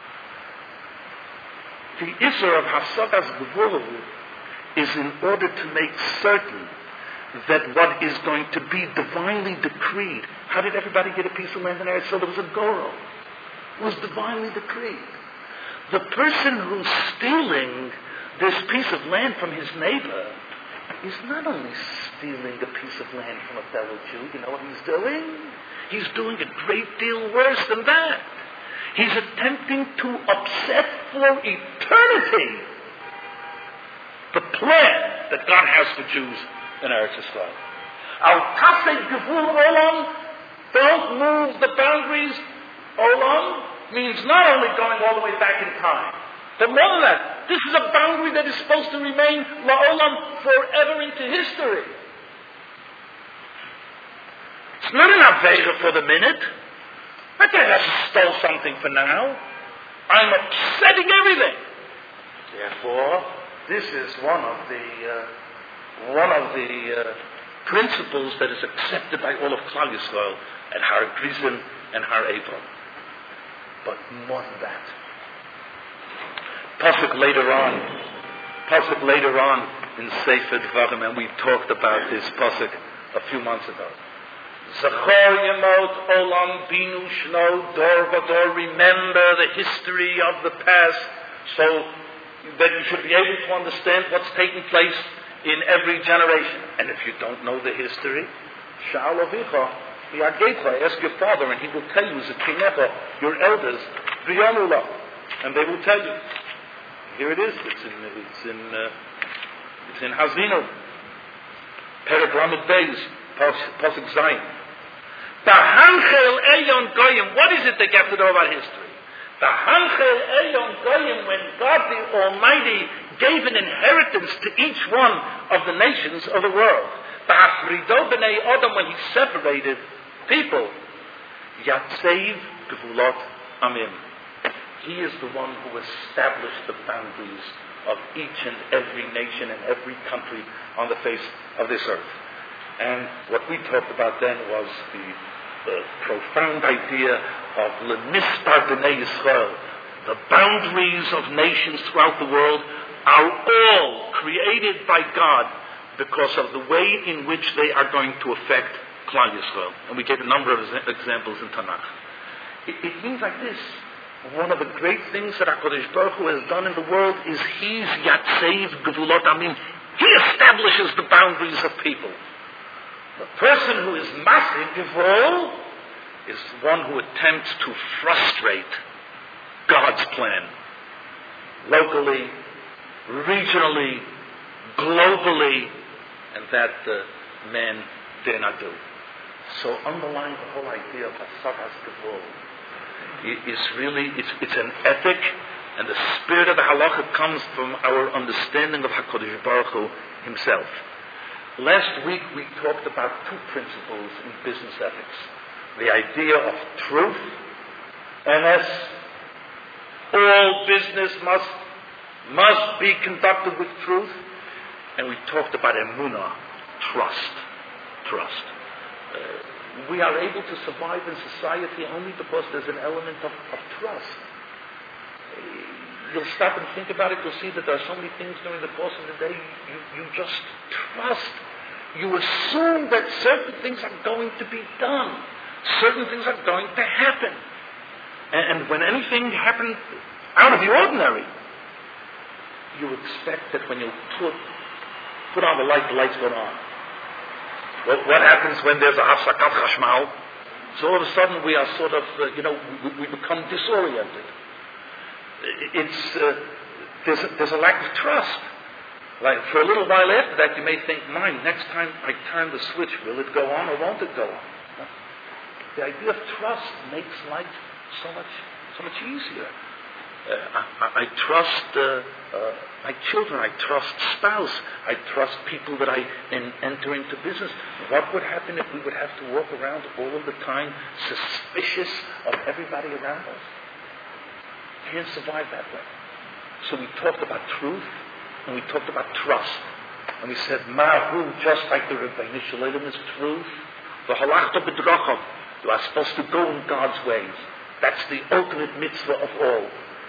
The Isser of Hasagas Gvul is in order to make certain that what is going to be divinely decreed. How did everybody get a piece of land in Eretz? So there was a goro. It was divinely decreed. The person who's stealing this piece of land from his neighbor is not only stealing a piece of land from a fellow Jew. You know what he's doing? He's doing a great deal worse than that. He's attempting to upset for eternity the plan that God has for Jews in Eretz Yisrael. Al Tasei Gevul Olam, don't move the boundaries. Olam means not only going all the way back in time, but more than that, this is a boundary that is supposed to remain La'olam forever into history. It's not an Aveira for the minute. I can't have stole something for now. I'm upsetting everything. Therefore, this is one of the uh, one of the uh, principles that is accepted by all of Klal Yisrael at Har Gerizim and Har Eival. But more than that, pasuk later on, pasuk later on in Sefer Dvarim, and we talked about this pasuk a few months ago. Zachor Yemot Olam Binu Shno Dor Vador. Remember the history of the past, so that you should be able to understand what's taking place in every generation. And if you don't know the history, Sha'al Avicha, Yageta, ask your father, and he will tell you, Zekinecha, your elders, V'yonula, and they will tell you. Here it is. It's in it's in uh, it's in Hazino, Perek Lamed Beis. Pasuk Zayin. B'hanchel Eyon Goyim. What is it that gets to know about history? B'hanchel Eyon Goyim, when God the Almighty gave an inheritance to each one of the nations of the world. B'hafrido b'nei Adam, when he separated people. Yatsev Gevulot Amim. He is the one who established the boundaries of each and every nation and every country on the face of this earth. And what we talked about then was the, the profound idea of L'Mispar B'nai Yisrael. The boundaries of nations throughout the world are all created by God because of the way in which they are going to affect Klal Yisrael. And we gave a number of examples in Tanakh. It, it means like this. One of the great things that HaKadosh Baruch Hu has done in the world is He's Yatsev Gevulot Amim. He establishes the boundaries of people. The person who is Maseh Gevul is one who attempts to frustrate God's plan. Locally, regionally, globally, and that uh, man dare not do. So underlying the whole idea of Hasagas Gevul is really, it's, it's an ethic, and the spirit of the halacha comes from our understanding of HaKadosh Baruch Hu himself. Last week we talked about two principles in business ethics. The idea of truth, and as all business must, must be conducted with truth, and we talked about emunah, trust, trust. Uh, We are able to survive in society only because there's an element of, of trust. You'll stop and think about it, you'll see that there are so many things during the course of the day you, you just trust. You assume that certain things are going to be done. Certain things are going to happen. And, and when anything happens out of the ordinary, you expect that when you put, put on the light, the light's going on. What, what happens when there's a hafsakat chashmal? So all of a sudden we are sort of, uh, you know, we, we become disoriented. It's, uh, there's, a, there's a lack of trust. Like for a little while after that you may think, mine, next time I turn the switch, will it go on or won't it go on? The idea of trust makes life so much, so much easier. Uh, I, I trust uh, uh, my children. I trust spouse. I trust people that I in, enter into business. What would happen if we would have to walk around all of the time suspicious of everybody around us? Can't survive that way. So we talked about truth and we talked about trust. And we said, Mahu, just like the Rebbeinu Shalom is truth. The halachta b'drachav. You are supposed to go in God's ways. That's the ultimate mitzvah of all.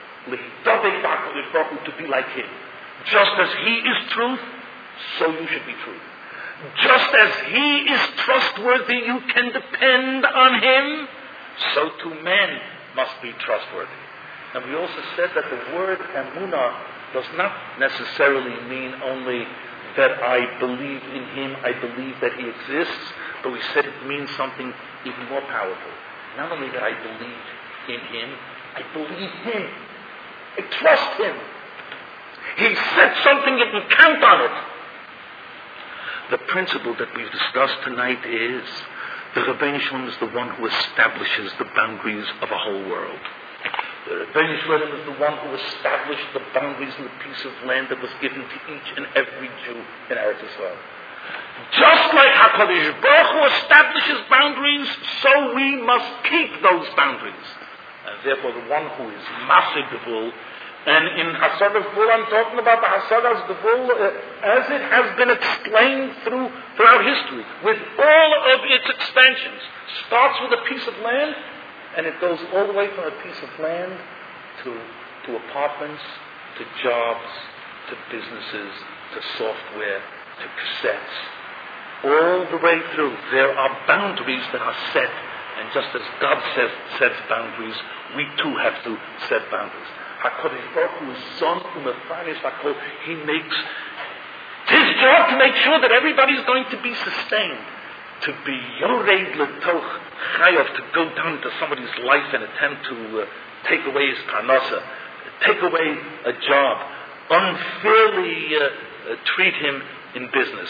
To be like Him. Just as He is truth, so you should be truth. Just as He is trustworthy, you can depend on Him, so too men must be trustworthy. And we also said that the word emunah does not necessarily mean only that I believe in Him, I believe that He exists, but we said it means something even more powerful. Not only that I believe in Him, I believe Him. I trust Him. He said something, you can count on it. The principle that we've discussed tonight is the Rebbeinu Shalom is the one who establishes the boundaries of a whole world. The Rebbeinu Shalom is the one who established the boundaries in the piece of land that was given to each and every Jew in Eretz Yisrael. Just like HaKadosh Baruch Hu establishes boundaries, so we must keep those boundaries. And therefore the one who is Maseh Gevul, and in Hasagas Gevul I'm talking about the Hasagas Gevul uh, as it has been explained through throughout history, with all of its expansions. Starts with a piece of land, and it goes all the way from a piece of land to, to apartments, to jobs, to businesses, to software, to cassettes. All the way through, there are boundaries that are set. And just as God says, sets boundaries, we too have to set boundaries. HaKadosh Baruch Hu is Zon Umefaresh HaKol. He makes it's His job to make sure that everybody's going to be sustained. To be Yored L'toch Chayav, to go down into somebody's life and attempt to uh, take away his parnasa, take away a job, unfairly uh, uh, treat him in business,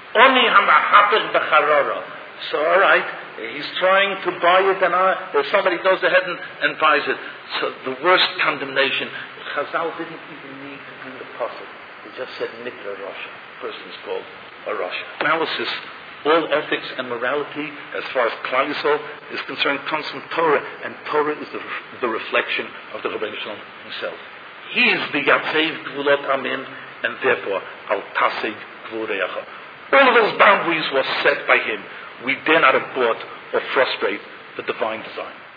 Oni hamahapich becharora. So, all right, he's trying to buy it, and uh, somebody goes ahead and, and buys it. So, the worst condemnation. Chazal didn't even need to do the pasuk. He just said Nikra Rosh. The person is called a Rosh. Analysis. All ethics and morality, as far as Klal Yisrael is concerned, comes from Torah, and Torah is the, the reflection of the Rebbeinu Shalom himself. He is the Yatzev Gvulot Amin, and therefore Al Tasig Gvureyacha. All of those boundaries were set by him. We dare not abort or frustrate the divine design.